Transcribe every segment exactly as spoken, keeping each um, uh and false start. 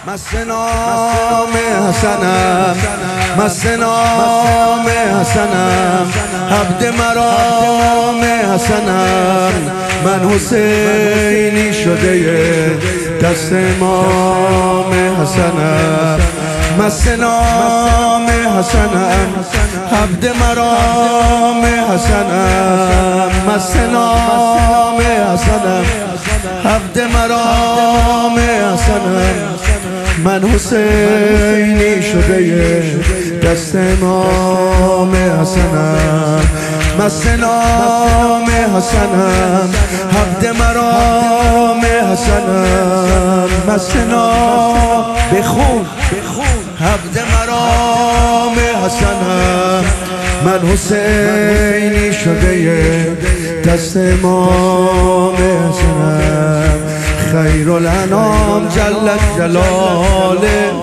مست نام حسنم، مست نام حسنم، عبد مرام حسنم، من حسینی شده دست امام حسنم. مست نام حسنم، عبد مرام حسنم، مست نام حسنم، عبد مرام حسنم، من حسینی شده دست امام حسنم. مست نام حسنم، عبد مرام حسنم، مست نام بخون عبد مرام حسنم، من حسینی شده دست امام حسنم. خیر الانام جل جلاله.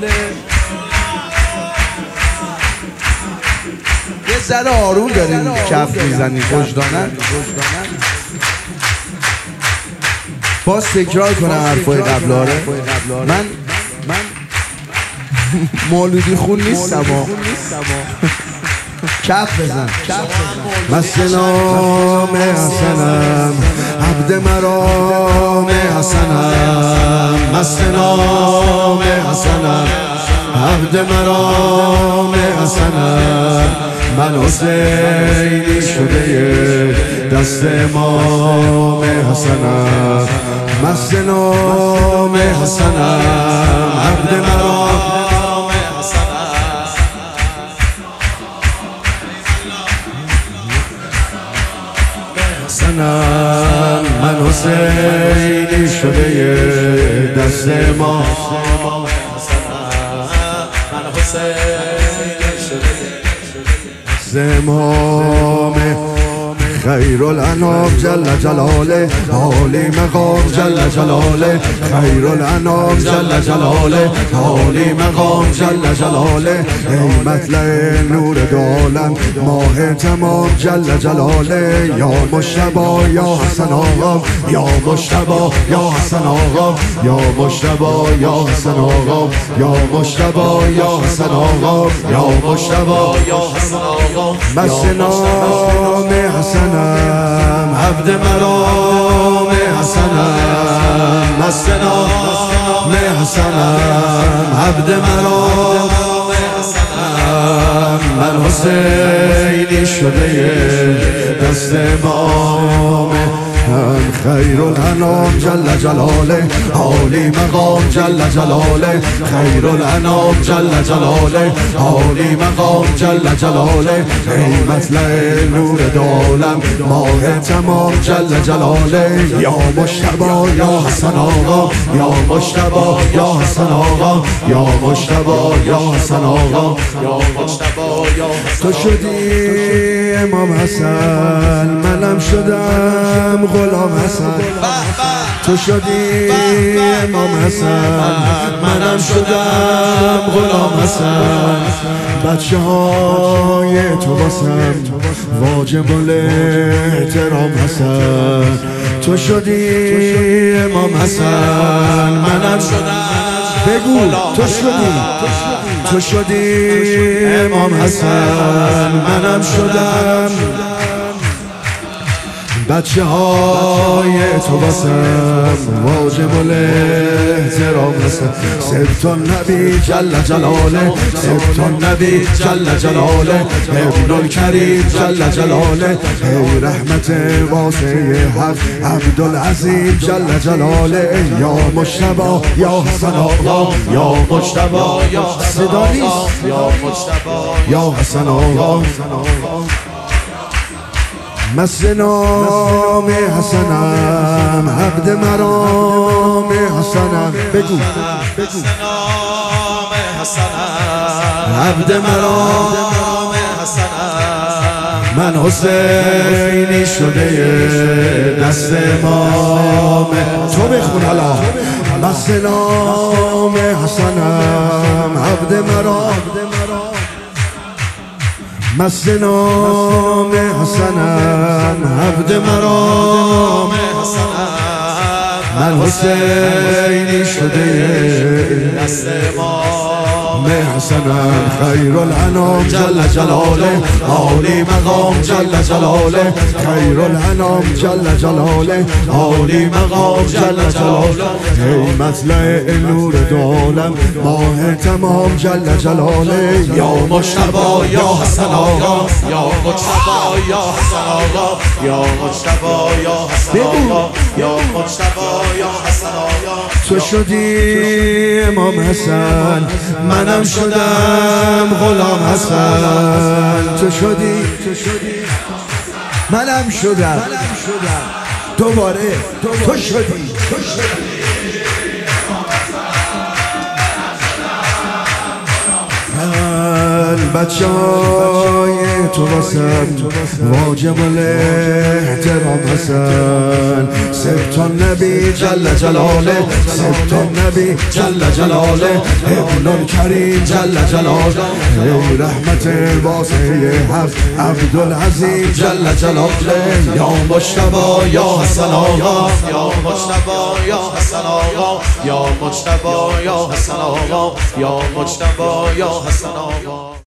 یه ذره آروم داریم کف میزنیم وجدانن. باز تکرار کنم حرفای قبلاره. من من مولودی خون نیستم. کف بزن. مست نام حسنم، عبد مرام حسنم، مست نام حسنم، عبد مرام حسنم، من حسینی شده دست امام حسنم. مست نام حسنم، عبد مرام حسنم، من حسینی شده دست امام حسنم، من حسینی شده دست امام. خیر الانام جل جلاله، عالی مقام جل جلاله، خیر الانام جل جلاله، عالی مقام جل جلاله، ای مطلع نور دو عالم ماه تمام جل جلاله. یا مجتبی یا حسن آقا، یا مجتبی یا حسن آقا، یا مجتبی یا حسن آقا، یا مجتبی یا حسن آقا، یا مجتبی یا حسن آقا. مست نام حسن عبد مرام حسنم، مست نام حسنم، عبد مرام حسنم، من حسینی شده دست امام. خیر الانام جل جلاله، عالی مقام جل جلاله، خیر الانام جل جلاله، عالی مقام جل جلاله، ای مطلع نور دو عالم ماه تمام جل جلاله. یا مجتبی یا حسن آقا، یا مجتبی یا حسن آقا، یا مجتبی یا حسن آقا، یا مجتبی یا حسن. تو شدی امام حسن، منم شدم غلام حسن. تو شدی امام حسن، منم شدم غلام حسن. بچه های تو باسم واجب الاحترام حسن. تو شدی امام حسن، منم شدم. بگو تو شدی، تو شدی امام حسن، منم شدم. بچه های تو باسم واجب الاحترام حسن. سبت النبی جل جلاله، سبت النبی جل جلاله، ابن الکریم جل جلاله، ای رحمت واسع حق عبدالعظیم جل جلاله. یا مجتبی یا حسن آقا، یا مجتبی یا صدا نیست، یا مجتبی یا حسن آقا. مست نام حسنم، عبد مرام حسنم. بگو مست نام حسنم، عبد مرام حسنم، من حسینی شده دست امام. تو بخون حالا. مست نام حسنم، عبد مرام، مست نام حسنم، عبد مرام حسنم، من حسینی شده دست امام حسنم خیر الانام جل جلاله عالی مقام جل جلاله خیر الانام جل جلاله عالی مقام جل جلاله ای مطلع نور دو عالم ماه تمام جل جلاله یا مجتبی یا حسن آقا یا مجتبی یا حسن آقا یا مجتبی یا حسن آقا یا مجتبی یا حسن آقا تو شدی امام حسن منم شدم غلام حسن تو شدی منم شدم دوباره تو شدی بچه های تو واسم واجب الاحترام حسن سبت نبی جل جلاله سبت نبی جل جلاله ابن کریم جل جلاله ای رحمت واسه حق عبدالعظیم جل جلاله یا مجتبی یا حسن آقا یا مجتبی یا حسن آقا یا مجتبی یا حسن آقا یا مجتبی یا حسن آقا